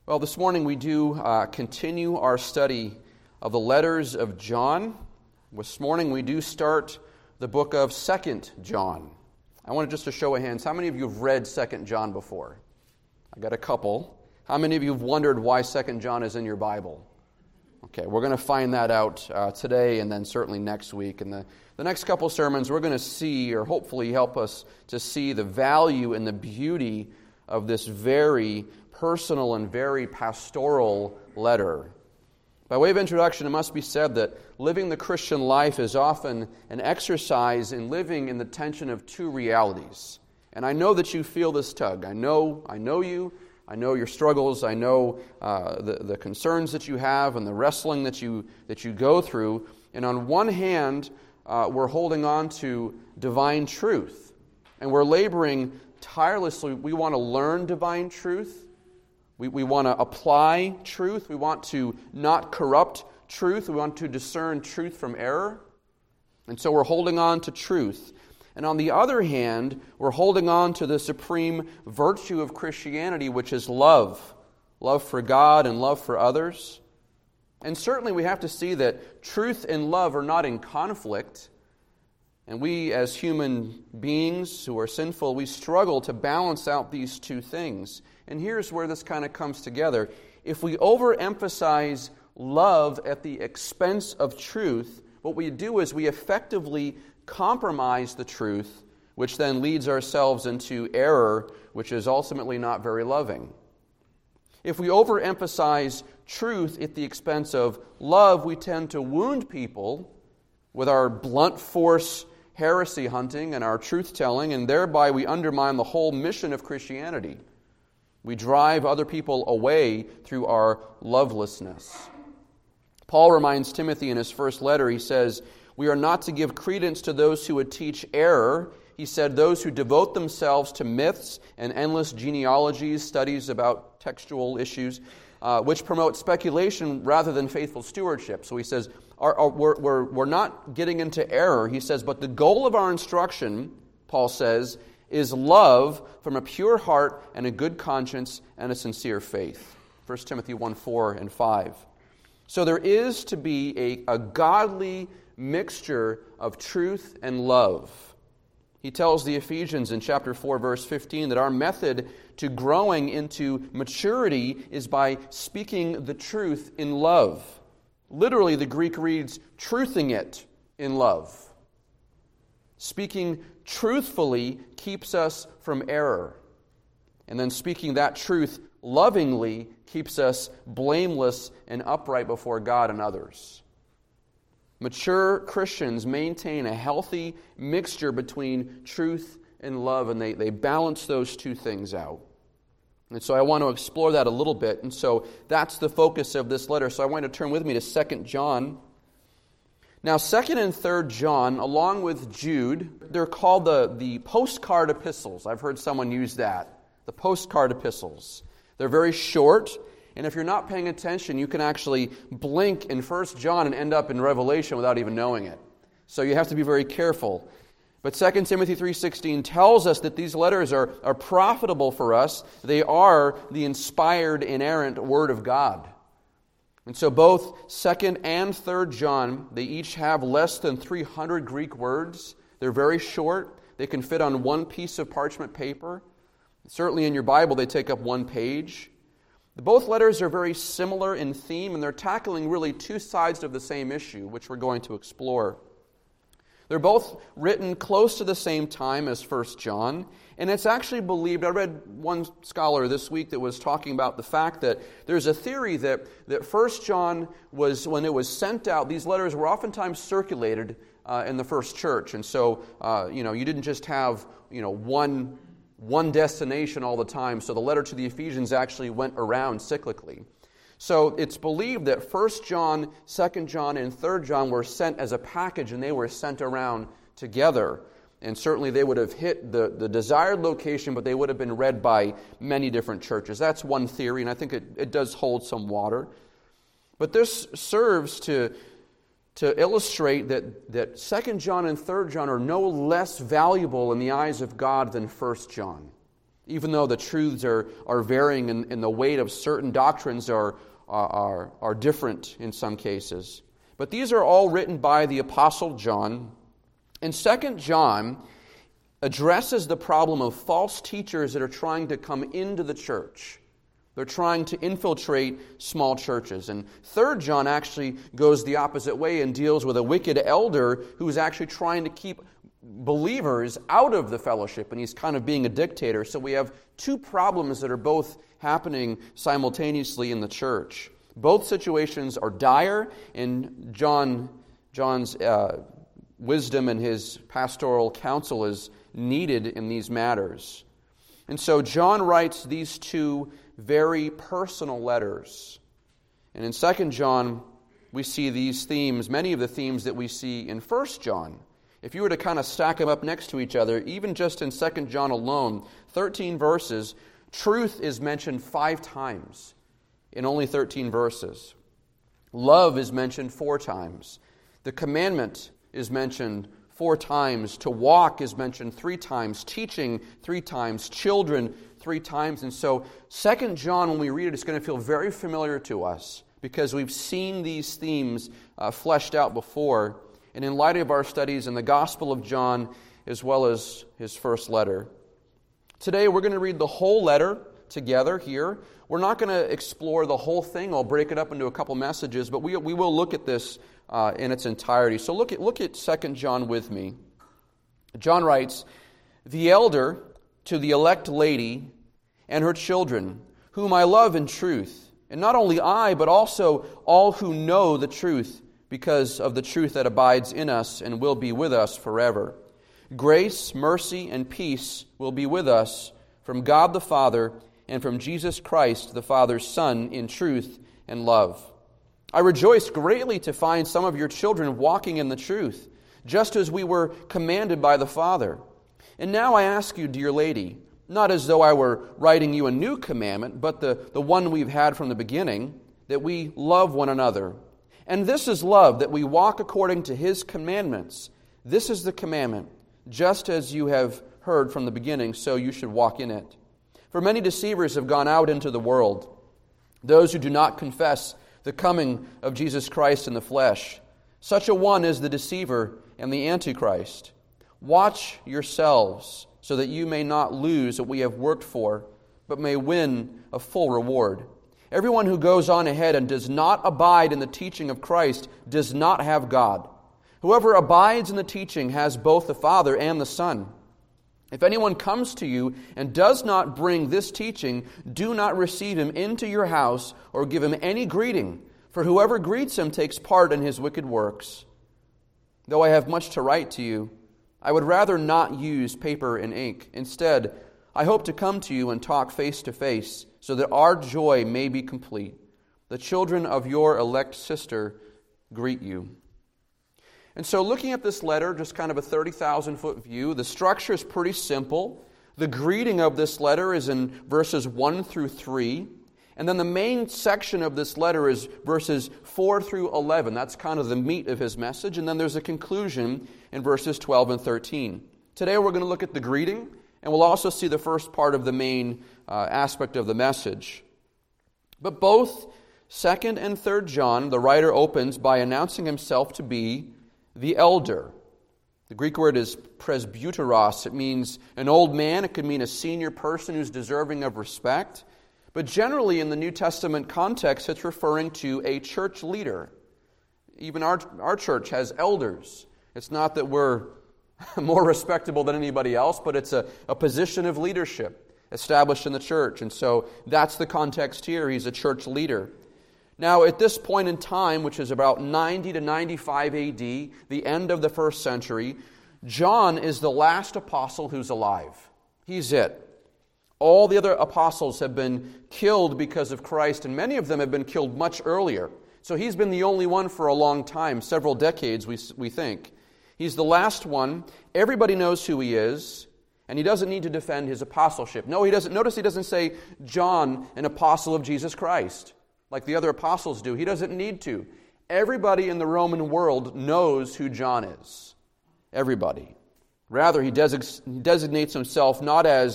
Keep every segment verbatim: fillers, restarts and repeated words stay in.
Well, this morning we do uh, continue our study of the letters of John. This morning we do start the book of Second John. I wanted just to show of hands, how many of you have read Second John before? I got a couple. How many of you have wondered why Second John is in your Bible? Okay, we're going to find that out uh, today and then certainly next week. And the, the next couple sermons, we're going to see, or hopefully help us to see, the value and the beauty of this very personal and very pastoral letter. By way of introduction, it must be said that living the Christian life is often an exercise in living in the tension of two realities. And I know that you feel this tug. I know, I know you. I know your struggles. I know uh, the, the concerns that you have and the wrestling that you that you go through. And on one hand, uh, we're holding on to divine truth. And we're laboring tirelessly. We want to learn divine truth. We, we want to apply truth. We want to not corrupt truth. We want to discern truth from error. And so we're holding on to truth. And on the other hand, we're holding on to the supreme virtue of Christianity, which is love. Love for God and love for others. And certainly we have to see that truth and love are not in conflict. And we, as human beings who are sinful, we struggle to balance out these two things. And here's where this kind of comes together. If we overemphasize love at the expense of truth, what we do is we effectively compromise the truth, which then leads ourselves into error, which is ultimately not very loving. If we overemphasize truth at the expense of love, we tend to wound people with our blunt force heresy hunting and our truth-telling, and thereby we undermine the whole mission of Christianity. We drive other people away through our lovelessness. Paul reminds Timothy in his first letter, he says, "We are not to give credence to those who would teach error." He said, "Those who devote themselves to myths and endless genealogies, studies about textual issues, uh, which promote speculation rather than faithful stewardship." So he says, our, our, we're, we're, we're not getting into error. He says, but the goal of our instruction, Paul says, is love from a pure heart and a good conscience and a sincere faith. First Timothy one, four and five. So there is to be a, a godly mixture of truth and love. He tells the Ephesians in chapter four, verse fifteen, that our method to growing into maturity is by speaking the truth in love. Literally, the Greek reads, truthing it in love. Speaking truthfully keeps us from error. And then speaking that truth lovingly keeps us blameless and upright before God and others. Mature Christians maintain a healthy mixture between truth and love, and they, they balance those two things out. And so I want to explore that a little bit, and so that's the focus of this letter. So I want to turn with me to Second John. Now, Second and Third John, along with Jude, they're called the, the postcard epistles. I've heard someone use that, the postcard epistles. They're very short, and if you're not paying attention, you can actually blink in First John and end up in Revelation without even knowing it. So you have to be very careful. But Second Timothy three sixteen tells us that these letters are, are profitable for us. They are the inspired, inerrant Word of God. And so both Second and Third John, they each have less than three hundred Greek words. They're very short. They can fit on one piece of parchment paper. Certainly in your Bible, they take up one page. Both letters are very similar in theme, and they're tackling really two sides of the same issue, which we're going to explore. They're both written close to the same time as First John, and it's actually believed, I read one scholar this week that was talking about the fact that there's a theory that, that First John was, when it was sent out, these letters were oftentimes circulated uh, in the first church, and so, uh, you know, you didn't just have, you know, one, one destination all the time, so the letter to the Ephesians actually went around cyclically. So it's believed that First John, Second John, and Third John were sent as a package, and they were sent around together. And certainly they would have hit the, the desired location, but they would have been read by many different churches. That's one theory, and I think it, it does hold some water. But this serves to, to illustrate that, that Second John and Third John are no less valuable in the eyes of God than First John. even though the truths are, are varying and, and the weight of certain doctrines are, are, are different in some cases. But these are all written by the Apostle John. And Second John addresses the problem of false teachers that are trying to come into the church. They're trying to infiltrate small churches. And Third John actually goes the opposite way and deals with a wicked elder who's actually trying to keep believers out of the fellowship, and he's kind of being a dictator. So we have two problems that are both happening simultaneously in the church. Both situations are dire, and John, John's uh, wisdom and his pastoral counsel is needed in these matters. And so John writes these two very personal letters. And in Second John, we see these themes, many of the themes that we see in First John. If you were to kind of stack them up next to each other, even just in Second John alone, thirteen verses, truth is mentioned five times in only thirteen verses. Love is mentioned four times. The commandment is mentioned four times. To walk is mentioned three times. Teaching three times. Children three times. And so Second John, when we read it, it's going to feel very familiar to us because we've seen these themes uh, fleshed out before. And in light of our studies in the Gospel of John, as well as his first letter. Today we're going to read the whole letter together here. We're not going to explore the whole thing. I'll break it up into a couple messages, but we we will look at this uh, in its entirety. So look at look at Second John with me. John writes, "The elder to the elect lady and her children, whom I love in truth, and not only I, but also all who know the truth, because of the truth that abides in us and will be with us forever. Grace, mercy, and peace will be with us from God the Father and from Jesus Christ, the Father's Son, in truth and love. I rejoice greatly to find some of your children walking in the truth, just as we were commanded by the Father. And now I ask you, dear lady, not as though I were writing you a new commandment, but the, the one we've had from the beginning, that we love one another. And this is love, that we walk according to His commandments. This is the commandment, just as you have heard from the beginning, so you should walk in it. For many deceivers have gone out into the world, those who do not confess the coming of Jesus Christ in the flesh. Such a one is the deceiver and the Antichrist. Watch yourselves, so that you may not lose what we have worked for, but may win a full reward. Everyone who goes on ahead and does not abide in the teaching of Christ does not have God. Whoever abides in the teaching has both the Father and the Son. If anyone comes to you and does not bring this teaching, do not receive him into your house or give him any greeting, for whoever greets him takes part in his wicked works. Though I have much to write to you, I would rather not use paper and ink. Instead, I hope to come to you and talk face to face, so that our joy may be complete. The children of your elect sister greet you." And so looking at this letter, just kind of a thirty thousand foot view, the structure is pretty simple. The greeting of this letter is in verses one through three. And then the main section of this letter is verses four through eleven. That's kind of the meat of his message. And then there's a conclusion in verses twelve and thirteen. Today we're going to look at the greeting, and we'll also see the first part of the main uh, aspect of the message. But both Second and Third John, the writer opens by announcing himself to be the elder. The Greek word is presbyteros. It means an old man. It could mean a senior person who's deserving of respect. But generally in the New Testament context, it's referring to a church leader. Even our, our church has elders. It's not that we're more respectable than anybody else, but it's a, a position of leadership established in the church. And so that's the context here. He's a church leader. Now, at this point in time, which is about ninety to ninety-five A D, the end of the first century, John is the last apostle who's alive. He's it. All the other apostles have been killed because of Christ, and many of them have been killed much earlier. So he's been the only one for a long time, several decades, we, we think. He's the last one. Everybody knows who he is, and he doesn't need to defend his apostleship. No, he doesn't. Notice he doesn't say, John, an apostle of Jesus Christ, like the other apostles do. He doesn't need to. Everybody in the Roman world knows who John is. Everybody. Rather, he designates himself not as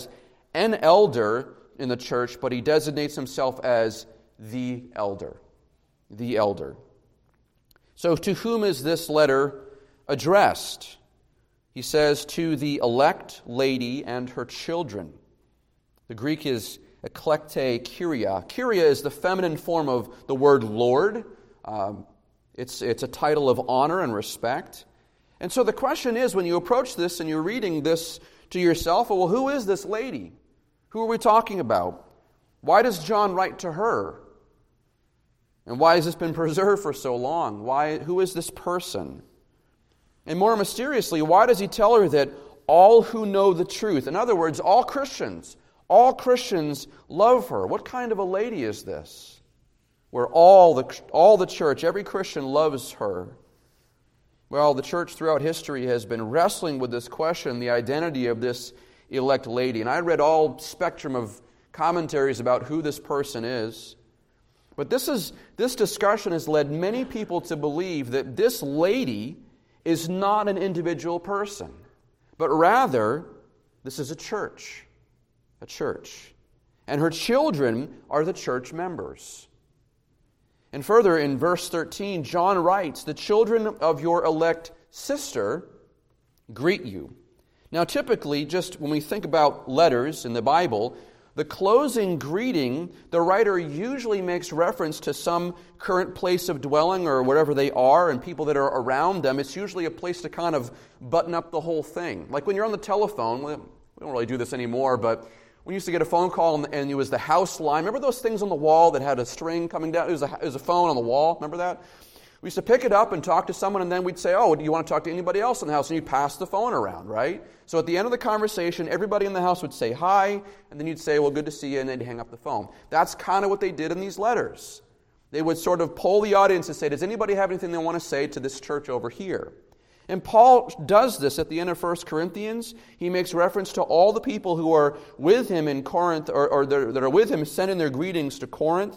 an elder in the church, but he designates himself as the elder. The elder. So to whom is this letter addressed? He says, to the elect lady and her children. The Greek is eklekte kyria. Kyria is the feminine form of the word Lord. Um, it's, it's a title of honor and respect. And so the question is, when you approach this and you're reading this to yourself, well, who is this lady? Who are we talking about? Why does John write to her? And why has this been preserved for so long? Why? Who is this person? And more mysteriously, why does he tell her that all who know the truth, in other words, all Christians, all Christians love her? What kind of a lady is this? Where all the, all the church, every Christian loves her. Well, the church throughout history has been wrestling with this question, the identity of this elect lady. And I read all spectrum of commentaries about who this person is. But this is this discussion has led many people to believe that this lady is not an individual person, but rather this is a church. A church. And her children are the church members. And further, in verse thirteen, John writes, the children of your elect sister greet you. Now, typically, just when we think about letters in the Bible, the closing greeting, the writer usually makes reference to some current place of dwelling or wherever they are and people that are around them. It's usually a place to kind of button up the whole thing. Like when you're on the telephone, we don't really do this anymore, but we used to get a phone call and it was the house line. Remember those things on the wall that had a string coming down? It was a, it was a phone on the wall. Remember that? We used to pick it up and talk to someone, and then we'd say, oh, do you want to talk to anybody else in the house? And you'd pass the phone around, right? So at the end of the conversation, everybody in the house would say hi, and then you'd say, well, good to see you, and they'd hang up the phone. That's kind of what they did in these letters. They would sort of poll the audience and say, does anybody have anything they want to say to this church over here? And Paul does this at the end of First Corinthians. He makes reference to all the people who are with him in Corinth, or, or that are with him, sending their greetings to Corinth.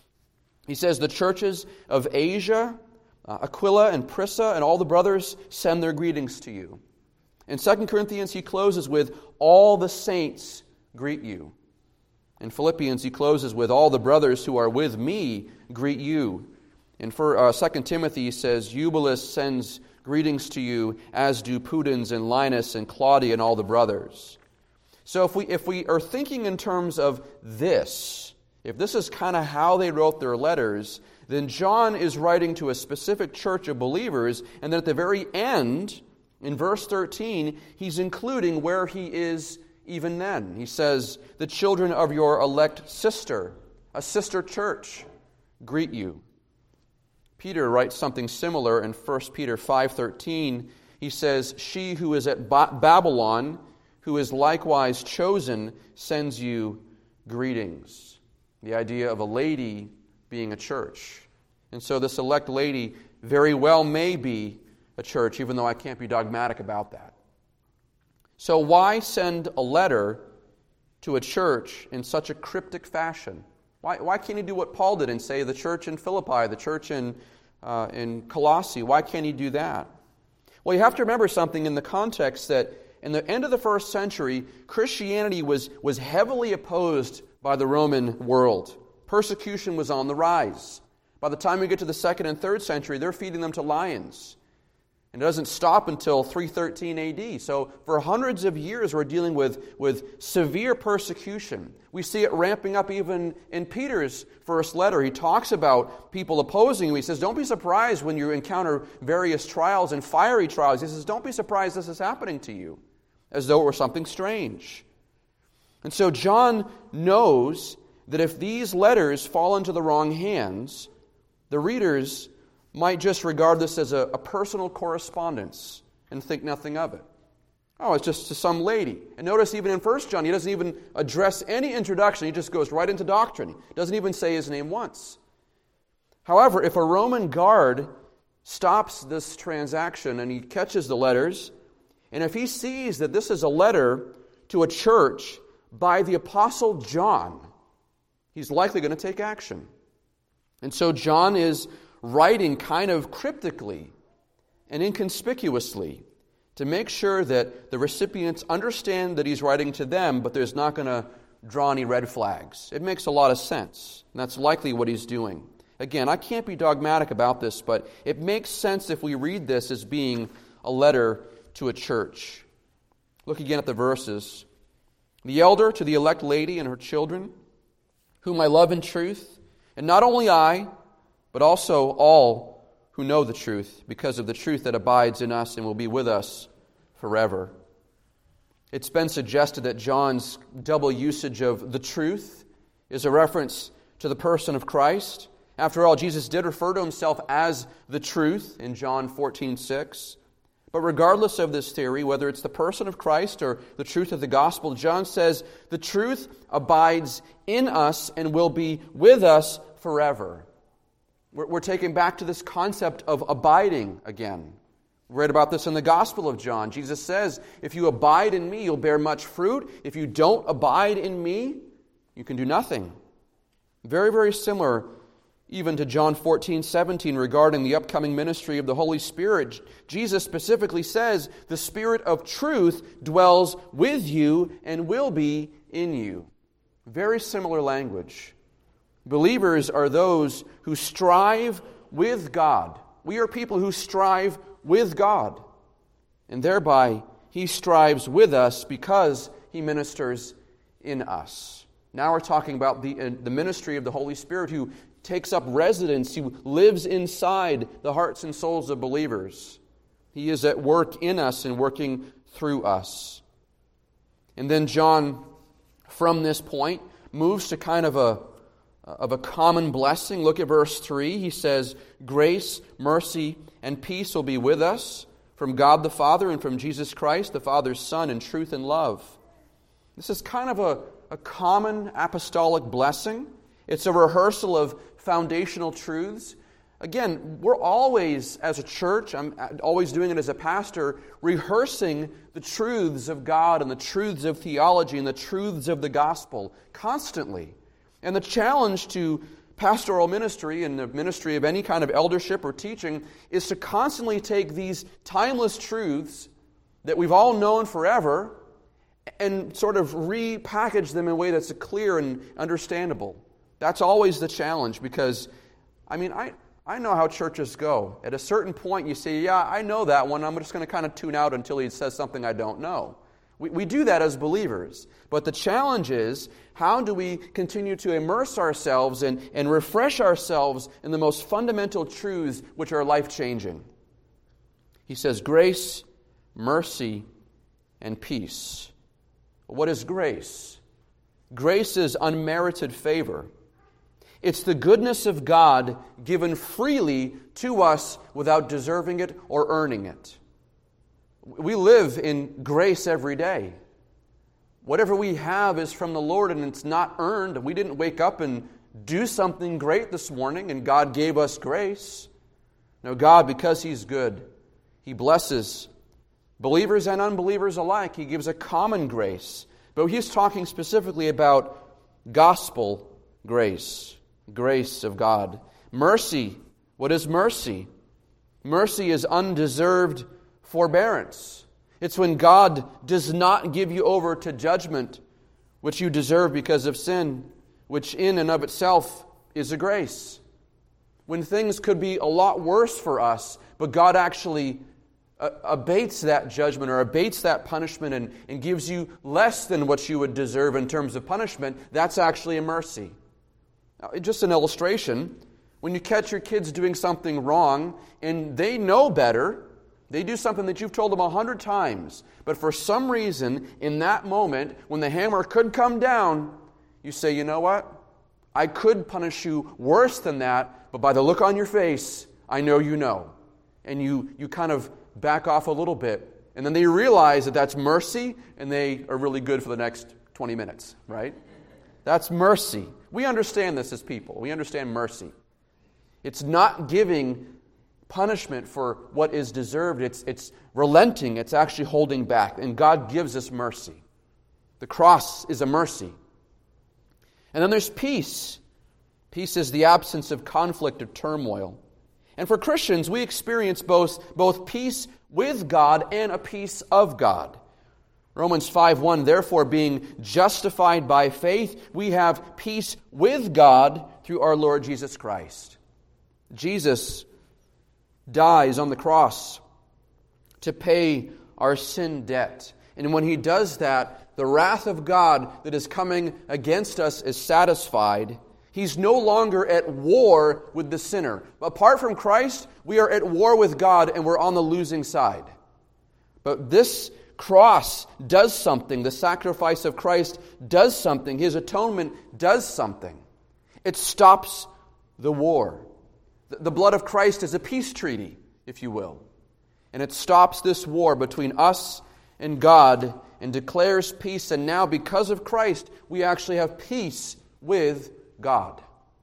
He says the churches of Asia, uh, Aquila and Prisca, and all the brothers send their greetings to you. In Second Corinthians, he closes with, all the saints greet you. In Philippians, he closes with, all the brothers who are with me greet you. In uh, Second Timothy, he says, Eubulus sends greetings to you, as do Pudens and Linus and Claudia and all the brothers. So if we if we are thinking in terms of this, if this is kind of how they wrote their letters, then John is writing to a specific church of believers, and then at the very end, in verse thirteen, he's including where he is even then. He says, the children of your elect sister, a sister church, greet you. Peter writes something similar in First Peter five thirteen. He says, she who is at ba- Babylon, who is likewise chosen, sends you greetings. The idea of a lady being a church. And so this elect lady very well may be a church, even though I can't be dogmatic about that. So why send a letter to a church in such a cryptic fashion? Why, why can't he do what Paul did and say the church in Philippi, the church in, uh, in Colossae? Why can't he do that? Well, you have to remember something in the context that in the end of the first century, Christianity was, was heavily opposed by the Roman world. Persecution was on the rise. By the time we get to the second and third century, they're feeding them to lions. And it doesn't stop until three thirteen A D. So for hundreds of years, we're dealing with, with severe persecution. We see it ramping up even in Peter's first letter. He talks about people opposing him. He says, don't be surprised when you encounter various trials and fiery trials. He says, don't be surprised this is happening to you, as though it were something strange. And so John knows that if these letters fall into the wrong hands, the readers might just regard this as a, a personal correspondence and think nothing of it. Oh, it's just to some lady. And notice even in First John, he doesn't even address any introduction. He just goes right into doctrine. He doesn't even say his name once. However, if a Roman guard stops this transaction and he catches the letters, and if he sees that this is a letter to a church by the Apostle John, he's likely going to take action. And so John is writing kind of cryptically and inconspicuously, to make sure that the recipients understand that he's writing to them, but there's not going to draw any red flags. It makes a lot of sense, and that's likely what he's doing. Again, I can't be dogmatic about this, but it makes sense if we read this as being a letter to a church. Look again at the verses. The elder to the elect lady and her children, whom I love in truth, and not only I, but also all who know the truth, because of the truth that abides in us and will be with us forever. It's been suggested that John's double usage of the truth is a reference to the person of Christ. After all, Jesus did refer to himself as the truth in John fourteen six. But regardless of this theory, whether it's the person of Christ or the truth of the gospel, John says the truth abides in us and will be with us forever. We're, we're taken back to this concept of abiding again. We read about this in the Gospel of John. Jesus says, if you abide in me, you'll bear much fruit. If you don't abide in me, you can do nothing. Very, very similar even to John fourteen seventeen regarding the upcoming ministry of the Holy Spirit. Jesus specifically says, the Spirit of truth dwells with you and will be in you. Very similar language. Believers are those who strive with God. We are people who strive with God. And thereby, He strives with us because He ministers in us. Now we're talking about the, uh, the ministry of the Holy Spirit who takes up residence, who lives inside the hearts and souls of believers. He is at work in us and working through us. And then John, from this point, moves to kind of a, of a common blessing. Look at verse three. He says, grace, mercy, and peace will be with us from God the Father and from Jesus Christ, the Father's Son, in truth and love. This is kind of a, a common apostolic blessing. It's a rehearsal of foundational truths. Again, we're always, as a church, I'm always doing it as a pastor, rehearsing the truths of God and the truths of theology and the truths of the gospel constantly. And the challenge to pastoral ministry and the ministry of any kind of eldership or teaching is to constantly take these timeless truths that we've all known forever and sort of repackage them in a way that's clear and understandable. That's always the challenge because, I mean, I, I know how churches go. At a certain point you say, yeah, I know that one. I'm just going to kind of tune out until he says something I don't know. We, we do that as believers. But the challenge is, how do we continue to immerse ourselves and, and refresh ourselves in the most fundamental truths which are life-changing? He says, grace, mercy, and peace. What is grace? Grace is unmerited favor. It's the goodness of God given freely to us without deserving it or earning it. We live in grace every day. Whatever we have is from the Lord and it's not earned. We didn't wake up and do something great this morning and God gave us grace. No, God, because He's good, He blesses believers and unbelievers alike. He gives a common grace. But He's talking specifically about gospel grace. Grace of God. Mercy. What is mercy? Mercy is undeserved forbearance. It's when God does not give you over to judgment, which you deserve because of sin, which in and of itself is a grace. When things could be a lot worse for us, but God actually uh, abates that judgment or abates that punishment and, and gives you less than what you would deserve in terms of punishment, that's actually a mercy. Now, just an illustration, when you catch your kids doing something wrong and they know better, they do something that you've told them a hundred times, but for some reason, in that moment, when the hammer could come down, you say, you know what? I could punish you worse than that, but by the look on your face, I know you know. And you, you kind of back off a little bit, and then they realize that that's mercy, and they are really good for the next twenty minutes, right? That's mercy. We understand this as people. We understand mercy. It's not giving punishment for what is deserved. It's, it's relenting. It's actually holding back. And God gives us mercy. The cross is a mercy. And then there's peace. Peace is the absence of conflict or turmoil. And for Christians, we experience both, both peace with God and a peace of God. Romans five one, therefore, being justified by faith, we have peace with God through our Lord Jesus Christ. Jesus dies on the cross to pay our sin debt. And when He does that, the wrath of God that is coming against us is satisfied. He's no longer at war with the sinner. Apart from Christ, we are at war with God and we're on the losing side. But this cross does something. The sacrifice of Christ does something. His atonement does something. It stops the war. The blood of Christ is a peace treaty, if you will. And it stops this war between us and God and declares peace. And now, because of Christ, we actually have peace with God.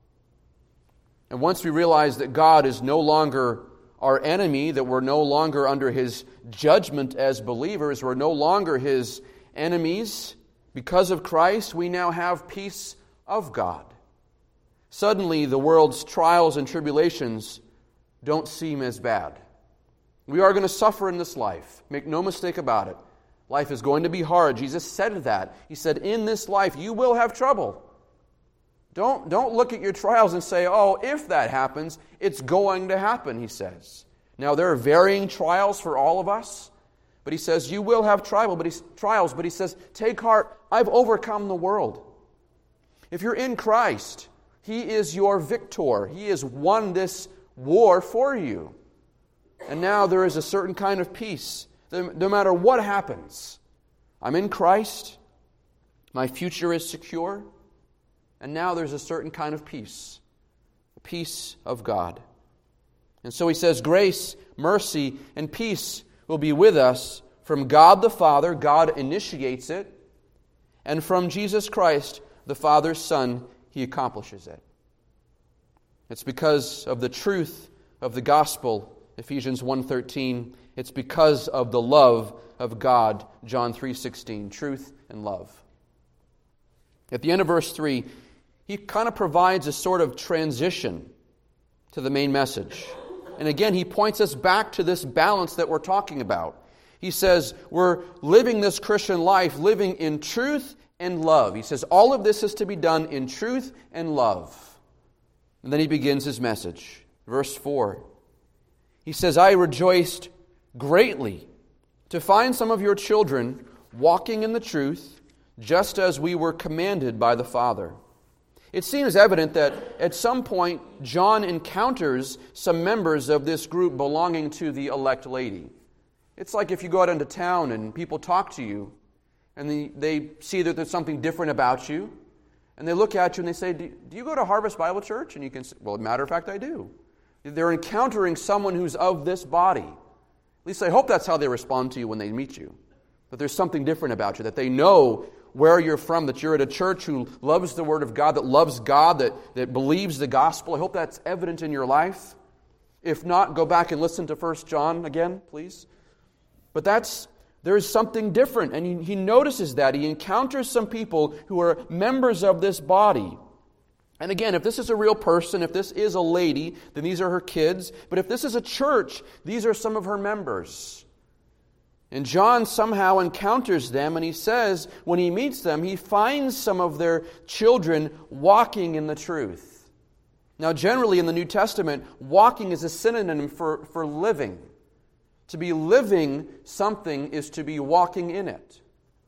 And once we realize that God is no longer our enemy, that we're no longer under His judgment as believers, we're no longer His enemies, because of Christ, we now have peace of God. Suddenly, the world's trials and tribulations don't seem as bad. We are going to suffer in this life. Make no mistake about it. Life is going to be hard. Jesus said that. He said, in this life, you will have trouble. Don't, don't look at your trials and say, oh, if that happens, it's going to happen, He says. Now, there are varying trials for all of us, but He says, you will have trial, but he, trials, but He says, take heart, I've overcome the world. If you're in Christ, He is your victor. He has won this war for you. And now there is a certain kind of peace. No matter what happens, I'm in Christ, my future is secure, and now there's a certain kind of peace, the peace of God. And so He says, grace, mercy, and peace will be with us from God the Father. God initiates it. And from Jesus Christ, the Father's Son, He accomplishes it. It's because of the truth of the gospel, Ephesians one thirteen. It's because of the love of God, John three sixteen. Truth and love. At the end of verse three, he kind of provides a sort of transition to the main message. And again, he points us back to this balance that we're talking about. He says, we're living this Christian life, living in truth and love. He says, all of this is to be done in truth and love. And then he begins his message. Verse four. He says, I rejoiced greatly to find some of your children walking in the truth, just as we were commanded by the Father. It seems evident that at some point John encounters some members of this group belonging to the elect lady. It's like if you go out into town and people talk to you and they, they see that there's something different about you, and they look at you and they say, do, do you go to Harvest Bible Church? And you can say, well, as a matter of fact, I do. They're encountering someone who's of this body. At least I hope that's how they respond to you when they meet you. That there's something different about you, that they know where you're from, that you're at a church who loves the Word of God, that loves God, that, that believes the gospel. I hope that's evident in your life. If not, go back and listen to First John again, please. But that's there's something different, and he, he notices that. He encounters some people who are members of this body. And again, if this is a real person, if this is a lady, then these are her kids. But if this is a church, these are some of her members. And John somehow encounters them, and he says, when he meets them, he finds some of their children walking in the truth. Now, generally in the New Testament, walking is a synonym for, for living. To be living something is to be walking in it.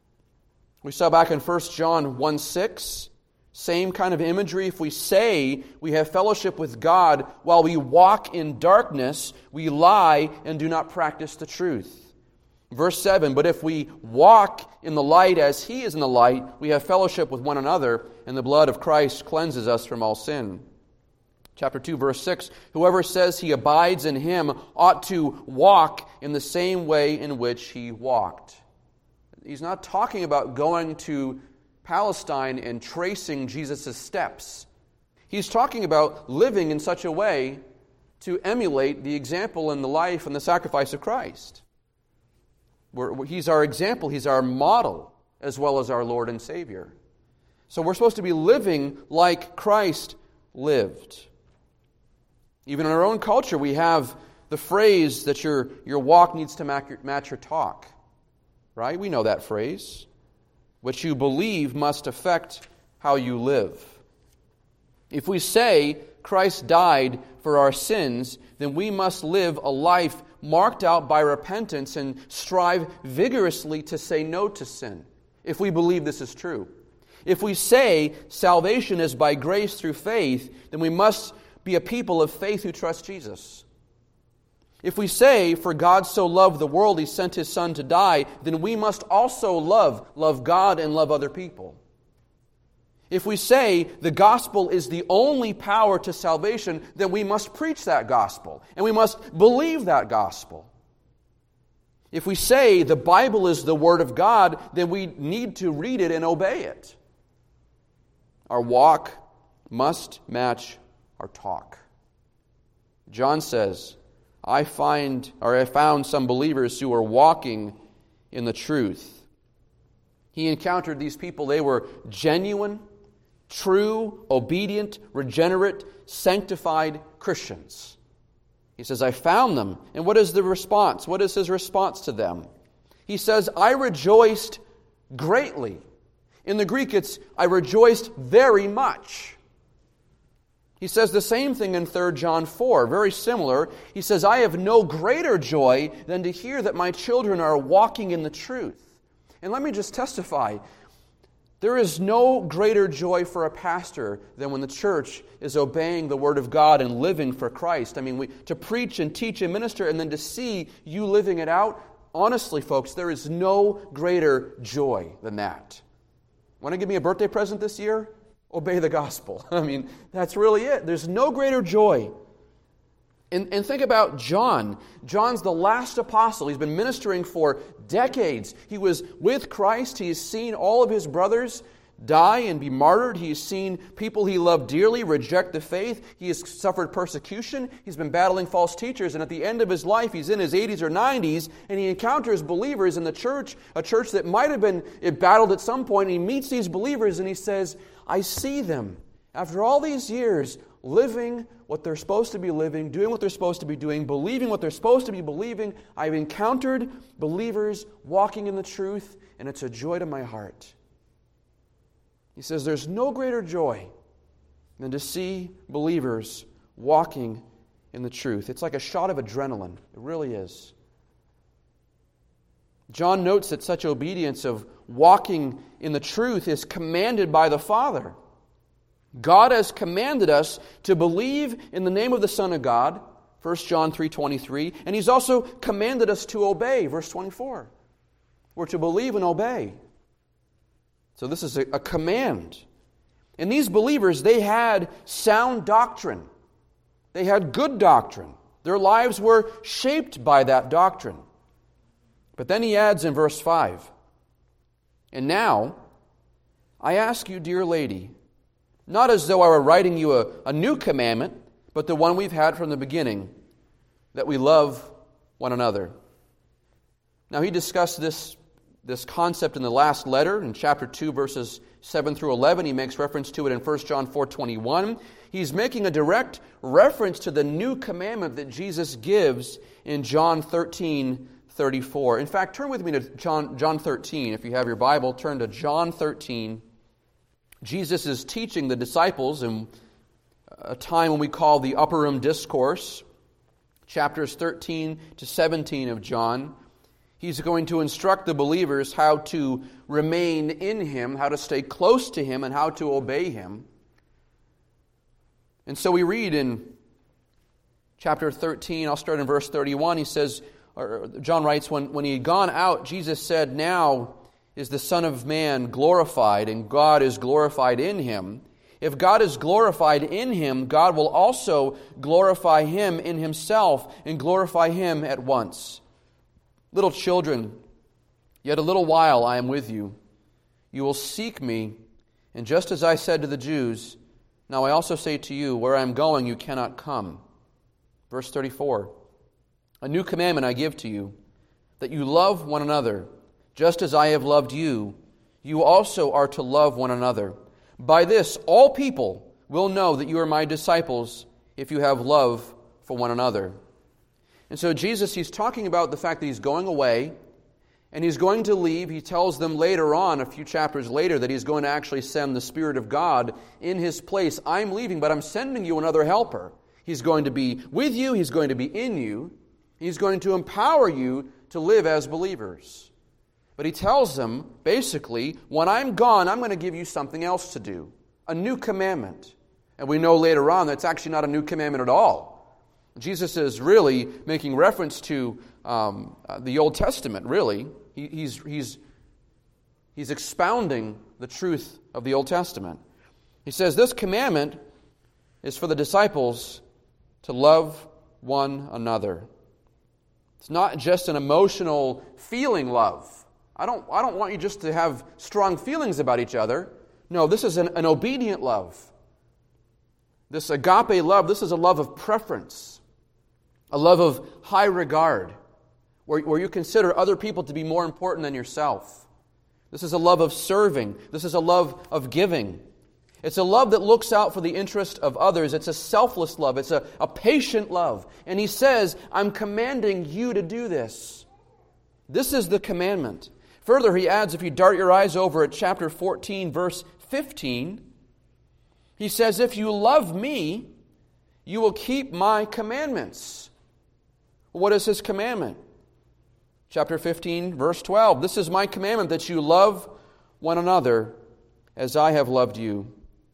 We saw back in First John one six, same kind of imagery. If we say we have fellowship with God while we walk in darkness, we lie and do not practice the truth. Verse seven, but if we walk in the light as He is in the light, we have fellowship with one another, and the blood of Christ cleanses us from all sin. Chapter two, verse six, whoever says he abides in Him ought to walk in the same way in which He walked. He's not talking about going to Palestine and tracing Jesus' steps. He's talking about living in such a way to emulate the example and the life and the sacrifice of Christ. We're, he's our example, He's our model, as well as our Lord and Savior. So we're supposed to be living like Christ lived. Even in our own culture, we have the phrase that your, your walk needs to match your, match your talk. Right? We know that phrase. What you believe must affect how you live. If we say Christ died for our sins, then we must live a life marked out by repentance and strive vigorously to say no to sin, if we believe this is true. If we say salvation is by grace through faith, then we must be a people of faith who trust Jesus. If we say, for God so loved the world, He sent His Son to die, then we must also love, love God and love other people. If we say the gospel is the only power to salvation, then we must preach that gospel, and we must believe that gospel. If we say the Bible is the Word of God, then we need to read it and obey it. Our walk must match our talk. John says, I find, or I found some believers who are walking in the truth. He encountered these people. They were genuine, true, obedient, regenerate, sanctified Christians. He says, I found them. And what is the response? What is his response to them? He says, I rejoiced greatly. In the Greek, it's, I rejoiced very much. He says the same thing in Third John four, very similar. He says, I have no greater joy than to hear that my children are walking in the truth. And let me just testify, there is no greater joy for a pastor than when the church is obeying the Word of God and living for Christ. I mean, we, to preach and teach and minister and then to see you living it out, honestly, folks, there is no greater joy than that. Want to give me a birthday present this year? Obey the gospel. I mean, that's really it. There's no greater joy. And, and think about John. John's the last apostle. He's been ministering for decades. He was with Christ. He has seen all of his brothers die and be martyred. He has seen people he loved dearly reject the faith. He has suffered persecution. He's been battling false teachers. And at the end of his life, he's in his eighties or nineties, and he encounters believers in the church, a church that might have been battled at some point. And he meets these believers and he says, I see them, after all these years, living what they're supposed to be living, doing what they're supposed to be doing, believing what they're supposed to be believing. I've encountered believers walking in the truth, and it's a joy to my heart. He says there's no greater joy than to see believers walking in the truth. It's like a shot of adrenaline. It really is. John notes that such obedience of walking in the truth is commanded by the Father. God has commanded us to believe in the name of the Son of God, First John three twenty-three, and He's also commanded us to obey, verse twenty-four. We're to believe and obey. So this is a, a command. And these believers, they had sound doctrine. They had good doctrine. Their lives were shaped by that doctrine. But then he adds in verse five, and now, I ask you, dear lady, not as though I were writing you a, a new commandment, but the one we've had from the beginning, that we love one another. Now he discussed this, this concept in the last letter, in chapter two, verses seven through eleven. He makes reference to it in First John four twenty-one. He's making a direct reference to the new commandment that Jesus gives in John thirteen thirty-four. In fact, turn with me to John, John thirteen. If you have your Bible, turn to John thirteen. Jesus is teaching the disciples in a time when we call the Upper Room Discourse, chapters thirteen to seventeen of John. He's going to instruct the believers how to remain in Him, how to stay close to Him, and how to obey Him. And so we read in chapter thirteen, I'll start in verse thirty-one, he says, or John writes, when, when he had gone out, Jesus said, now is the Son of Man glorified, and God is glorified in Him. If God is glorified in Him, God will also glorify Him in Himself and glorify Him at once. Little children, yet a little while I am with you. You will seek me, and just as I said to the Jews, now I also say to you, where I am going you cannot come. Verse thirty-four, a new commandment I give to you, that you love one another. Just as I have loved you, you also are to love one another. By this, all people will know that you are my disciples if you have love for one another. And so Jesus, he's talking about the fact that he's going away, and he's going to leave. He tells them later on, a few chapters later, that he's going to actually send the Spirit of God in his place. I'm leaving, but I'm sending you another helper. He's going to be with you. He's going to be in you. He's going to empower you to live as believers. But he tells them, basically, when I'm gone, I'm going to give you something else to do. A new commandment. And we know later on that's actually not a new commandment at all. Jesus is really making reference to um, uh, the Old Testament, really. He, he's, he's, he's expounding the truth of the Old Testament. He says, this commandment is for the disciples to love one another. It's not just an emotional feeling love. I don't, I don't want you just to have strong feelings about each other. No, this is an, an obedient love. This agape love, this is a love of preference. A love of high regard, where, where you consider other people to be more important than yourself. This is a love of serving. This is a love of giving. It's a love that looks out for the interest of others. It's a selfless love. It's a, a patient love. And he says, I'm commanding you to do this. This is the commandment. Further, he adds, if you dart your eyes over at chapter fourteen, verse fifteen, he says, if you love me, you will keep my commandments. What is his commandment? Chapter fifteen, verse twelve. This is my commandment, that you love one another as I have loved you.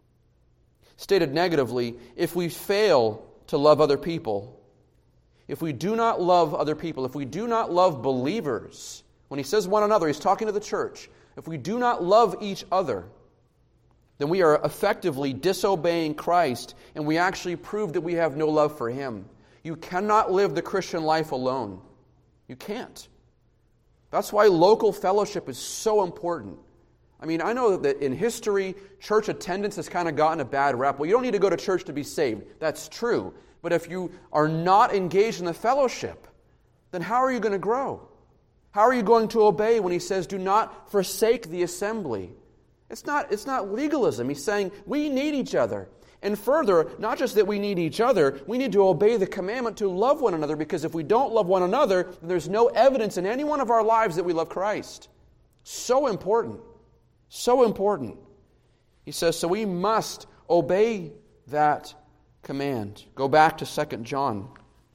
Stated negatively, if we fail to love other people, if we do not love other people, if we do not love believers, when he says one another, he's talking to the church. If we do not love each other, then we are effectively disobeying Christ, and we actually prove that we have no love for Him. You cannot live the Christian life alone. You can't. That's why local fellowship is so important. I mean, I know that in history, church attendance has kind of gotten a bad rap. Well, you don't need to go to church to be saved. That's true. But if you are not engaged in the fellowship, then how are you going to grow? How are you going to obey when He says, do not forsake the assembly? It's not, it's not legalism. He's saying we need each other. And further, not just that we need each other, we need to obey the commandment to love one another, because if we don't love one another, then there's no evidence in any one of our lives that we love Christ. So important. So important. He says, so we must obey that command. Go back to Second John.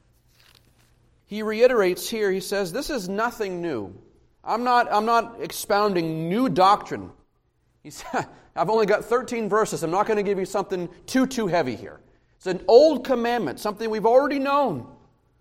He reiterates here, he says, this is nothing new. I'm not, I'm not expounding new doctrine. He said, I've only got thirteen verses. I'm not going to give you something too, too heavy here. It's an old commandment, something we've already known.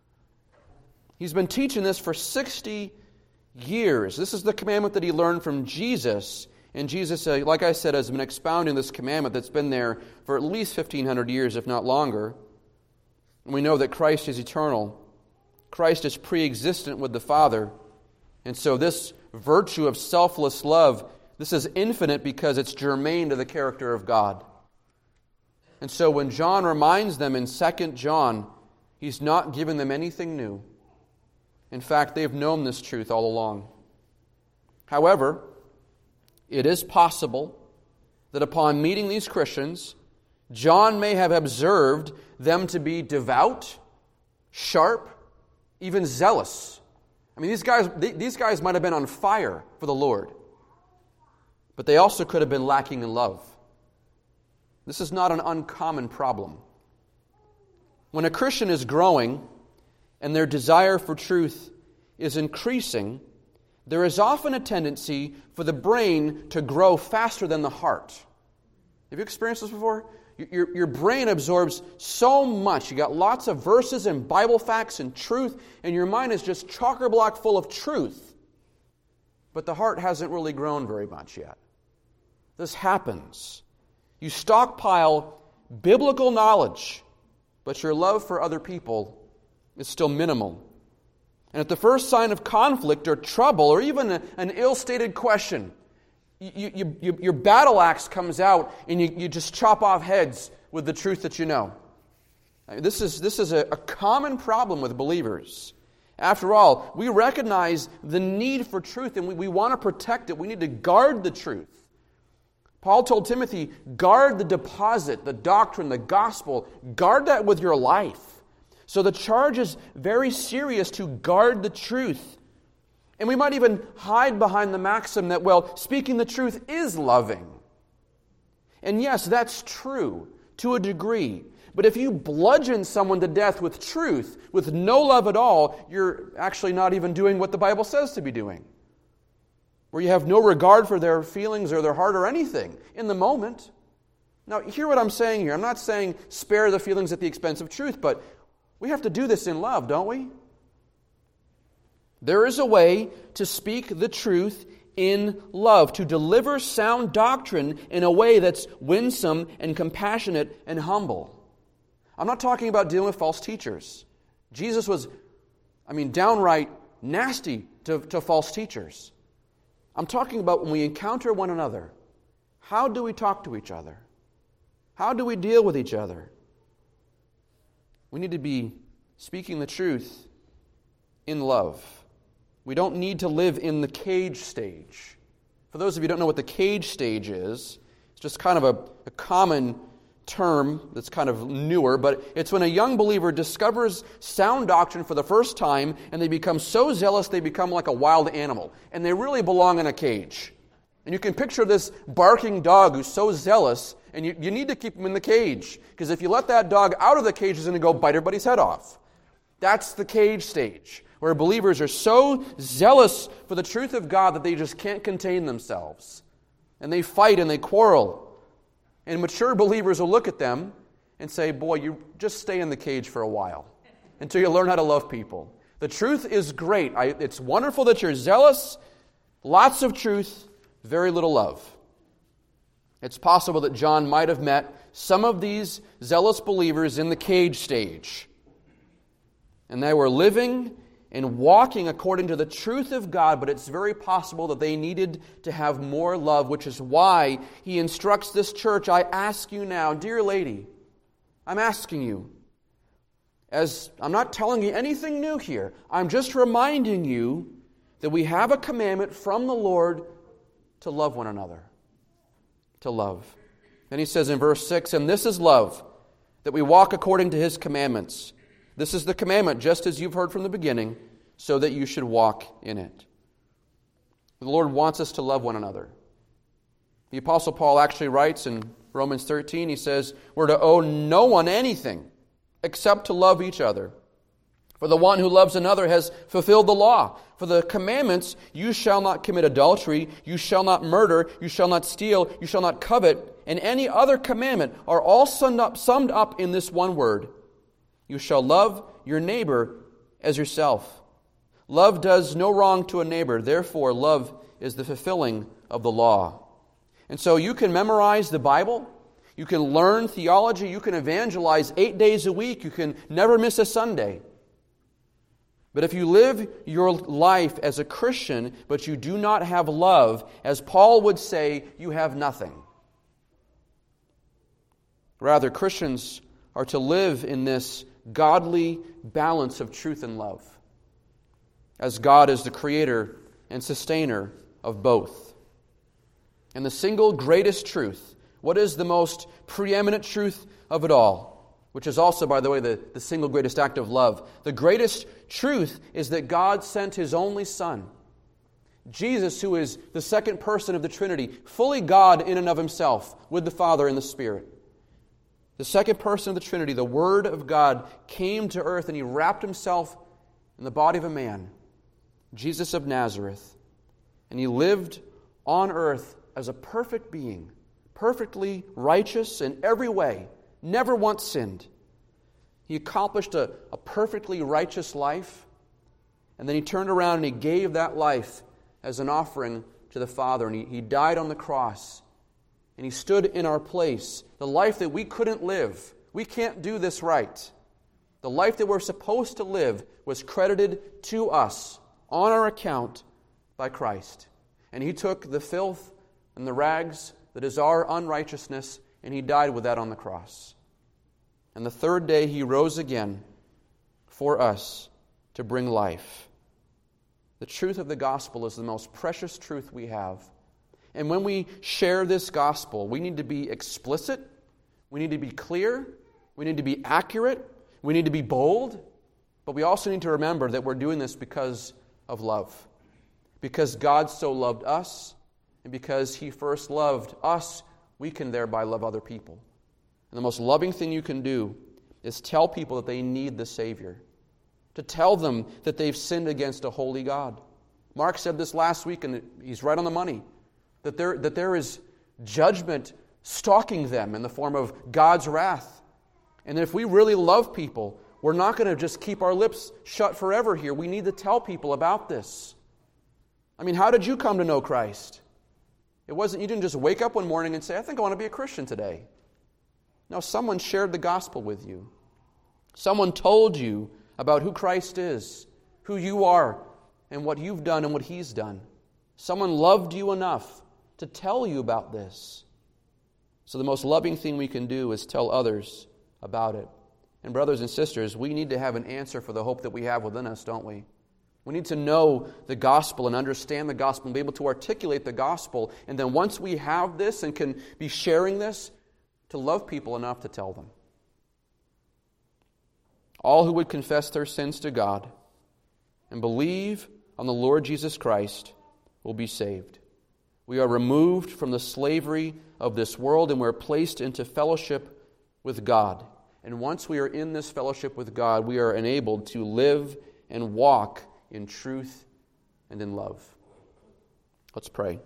He's been teaching this for sixty years. This is the commandment that he learned from Jesus. And Jesus, uh, like I said, has been expounding this commandment that's been there for at least fifteen hundred years, if not longer. And we know that Christ is eternal. Christ is pre-existent with the Father. And so this virtue of selfless love, this is infinite because it's germane to the character of God. And so when John reminds them in Second John, he's not giving them anything new. In fact, they've known this truth all along. However, it is possible that upon meeting these Christians, John may have observed them to be devout, sharp, even zealous. I mean, these guys, these guys might have been on fire for the Lord. But they also could have been lacking in love. This is not an uncommon problem. When a Christian is growing and their desire for truth is increasing, there is often a tendency for the brain to grow faster than the heart. Have you experienced this before? Your, your brain absorbs so much. You got lots of verses and Bible facts and truth, and your mind is just chock-a-block full of truth. But the heart hasn't really grown very much yet. This happens. You stockpile biblical knowledge, but your love for other people is still minimal. And at the first sign of conflict or trouble or even a, an ill-stated question, you, you, you, your battle axe comes out and you, you just chop off heads with the truth that you know. This is, this is a, a common problem with believers. After all, we recognize the need for truth and we, we want to protect it. We need to guard the truth. Paul told Timothy, guard the deposit, the doctrine, the gospel. Guard that with your life. So the charge is very serious to guard the truth. And we might even hide behind the maxim that, well, speaking the truth is loving. And yes, that's true to a degree. But if you bludgeon someone to death with truth, with no love at all, you're actually not even doing what the Bible says to be doing. Where you have no regard for their feelings or their heart or anything in the moment. Now, hear what I'm saying here. I'm not saying spare the feelings at the expense of truth, but we have to do this in love, don't we? There is a way to speak the truth in love, to deliver sound doctrine in a way that's winsome and compassionate and humble. I'm not talking about dealing with false teachers. Jesus was, I mean, downright nasty to, to false teachers. I'm talking about when we encounter one another, how do we talk to each other? How do we deal with each other? We need to be speaking the truth in love. We don't need to live in the cage stage. For those of you who don't know what the cage stage is, it's just kind of a, a common term that's kind of newer, but it's when a young believer discovers sound doctrine for the first time and they become so zealous they become like a wild animal, and they really belong in a cage. And you can picture this barking dog who's so zealous, and you, you need to keep him in the cage, because if you let that dog out of the cage, he's going to go bite everybody's head off. That's the cage stage, where believers are so zealous for the truth of God that they just can't contain themselves. And they fight and they quarrel. And mature believers will look at them and say, boy, you just stay in the cage for a while until you learn how to love people. The truth is great. I, it's wonderful that you're zealous. Lots of truth, very little love. It's possible that John might have met some of these zealous believers in the cage stage. And they were living and walking according to the truth of God, but it's very possible that they needed to have more love, which is why he instructs this church, I ask you now, dear lady, I'm asking you, as I'm not telling you anything new here, I'm just reminding you that we have a commandment from the Lord to love one another. To love. And he says in verse six, and this is love, that we walk according to his commandments. This is the commandment, just as you've heard from the beginning, so that you should walk in it. The Lord wants us to love one another. The Apostle Paul actually writes in Romans thirteen, he says, we're to owe no one anything except to love each other. For the one who loves another has fulfilled the law. For the commandments, you shall not commit adultery, you shall not murder, you shall not steal, you shall not covet, and any other commandment are all summed up, summed up in this one word. You shall love your neighbor as yourself. Love does no wrong to a neighbor. Therefore, love is the fulfilling of the law. And so you can memorize the Bible. You can learn theology. You can evangelize eight days a week. You can never miss a Sunday. But if you live your life as a Christian, but you do not have love, as Paul would say, you have nothing. Rather, Christians are to live in this godly balance of truth and love, as God is the creator and sustainer of both. And the single greatest truth, what is the most preeminent truth of it all, which is also, by the way, the, the single greatest act of love. The greatest truth is that God sent His only Son, Jesus, who is the second person of the Trinity, fully God in and of Himself, with the Father and the Spirit. The second person of the Trinity, the Word of God, came to earth and He wrapped Himself in the body of a man, Jesus of Nazareth. And He lived on earth as a perfect being, perfectly righteous in every way, never once sinned. He accomplished a, a perfectly righteous life, and then He turned around and He gave that life as an offering to the Father, and He, he died on the cross. And He stood in our place. The life that we couldn't live. We can't do this right. The life that we're supposed to live was credited to us on our account by Christ. And He took the filth and the rags that is our unrighteousness, and He died with that on the cross. And the third day He rose again for us to bring life. The truth of the gospel is the most precious truth we have. And when we share this gospel, we need to be explicit, we need to be clear, we need to be accurate, We need to be bold, but we also need to remember that we're doing this because of love. Because God so loved us, and because He first loved us, we can thereby love other people. And the most loving thing you can do is tell people that they need the Savior. To tell them that they've sinned against a holy God. Mark said this last week, and he's right on the money, that there, that there is judgment stalking them in the form of God's wrath. And if we really love people, we're not going to just keep our lips shut forever here. We need to tell people about this. I mean, how did you come to know Christ? It wasn't, you didn't just wake up one morning and say, I think I want to be a Christian today. No, someone shared the gospel with you. Someone told you about who Christ is, who you are, and what you've done and what He's done. Someone loved you enough to tell you about this. So the most loving thing we can do is tell others about it. And brothers and sisters, we need to have an answer for the hope that we have within us, don't we? We need to know the gospel and understand the gospel and be able to articulate the gospel. And then once we have this and can be sharing this, to love people enough to tell them. All who would confess their sins to God and believe on the Lord Jesus Christ will be saved. We are removed from the slavery of this world and we're placed into fellowship with God. And once we are in this fellowship with God, we are enabled to live and walk in truth and in love. Let's pray.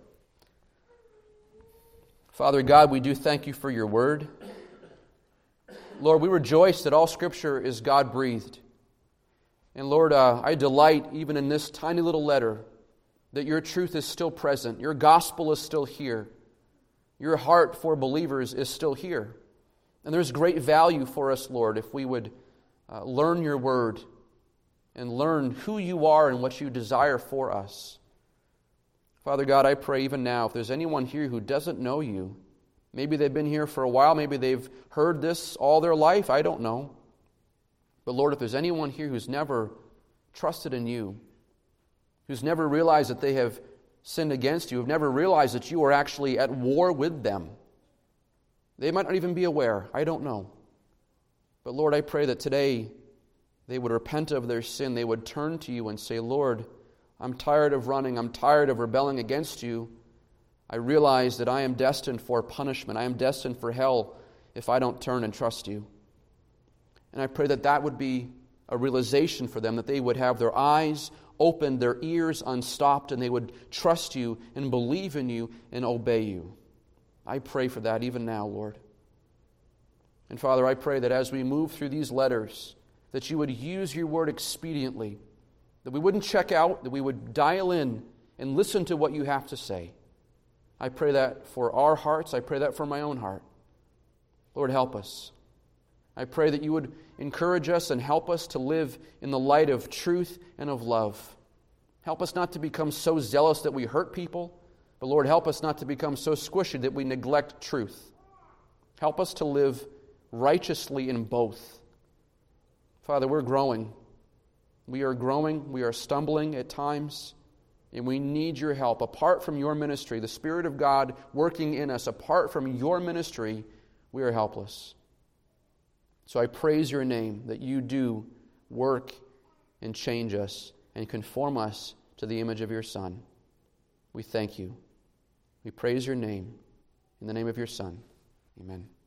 Father God, we do thank You for Your word. Lord, we rejoice that all Scripture is God-breathed. And Lord, uh, I delight even in this tiny little letter that Your truth is still present. Your gospel is still here. Your heart for believers is still here. And there's great value for us, Lord, if we would uh, learn Your word and learn who You are and what You desire for us. Father God, I pray even now, if there's anyone here who doesn't know You, maybe they've been here for a while, maybe they've heard this all their life, I don't know. But Lord, if there's anyone here who's never trusted in You, who's never realized that they have sinned against You, who've never realized that You are actually at war with them, they might not even be aware, I don't know. But Lord, I pray that today they would repent of their sin, they would turn to You and say, Lord, I'm tired of running. I'm tired of rebelling against You. I realize that I am destined for punishment. I am destined for hell if I don't turn and trust You. And I pray that that would be a realization for them, that they would have their eyes opened, their ears unstopped, and they would trust You and believe in You and obey You. I pray for that even now, Lord. And Father, I pray that as we move through these letters, that You would use Your word expediently, that we wouldn't check out, that we would dial in and listen to what You have to say. I pray that for our hearts. I pray that for my own heart. Lord, help us. I pray that You would encourage us and help us to live in the light of truth and of love. Help us not to become so zealous that we hurt people, but Lord, help us not to become so squishy that we neglect truth. Help us to live righteously in both. Father, we're growing. We are growing, we are stumbling at times, and we need Your help. Apart from Your ministry, the Spirit of God working in us, apart from Your ministry, we are helpless. So I praise Your name that You do work and change us and conform us to the image of Your Son. We thank You. We praise Your name. In the name of Your Son, amen.